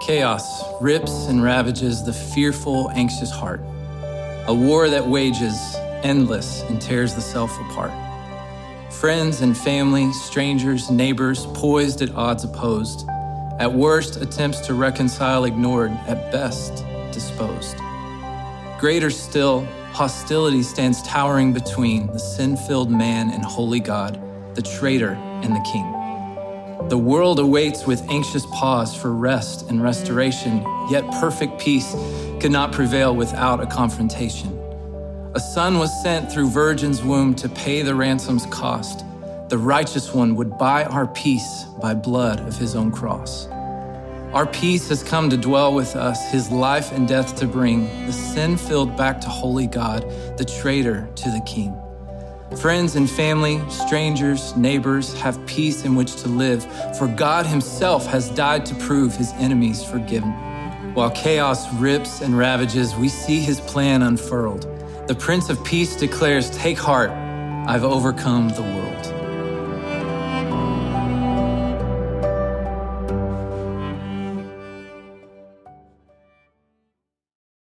Chaos rips and ravages the fearful, anxious heart. A war that wages, endless, and tears the self apart. Friends and family, strangers, neighbors, poised at odds opposed. At worst, attempts to reconcile ignored, at best, disposed. Greater still, hostility stands towering between the sin-filled man and holy God, the traitor and the king. The world awaits with anxious pause for rest and restoration, yet perfect peace could not prevail without a confrontation. A son was sent through virgin's womb to pay the ransom's cost. The righteous one would buy our peace by blood of his own cross. Our peace has come to dwell with us, his life and death to bring, the sin-filled back to holy God, the traitor to the king. Friends and family, strangers, neighbors have peace in which to live, for God himself has died to prove his enemies forgiven. While chaos rips and ravages, we see his plan unfurled. The Prince of Peace declares, "Take heart, I've overcome the world."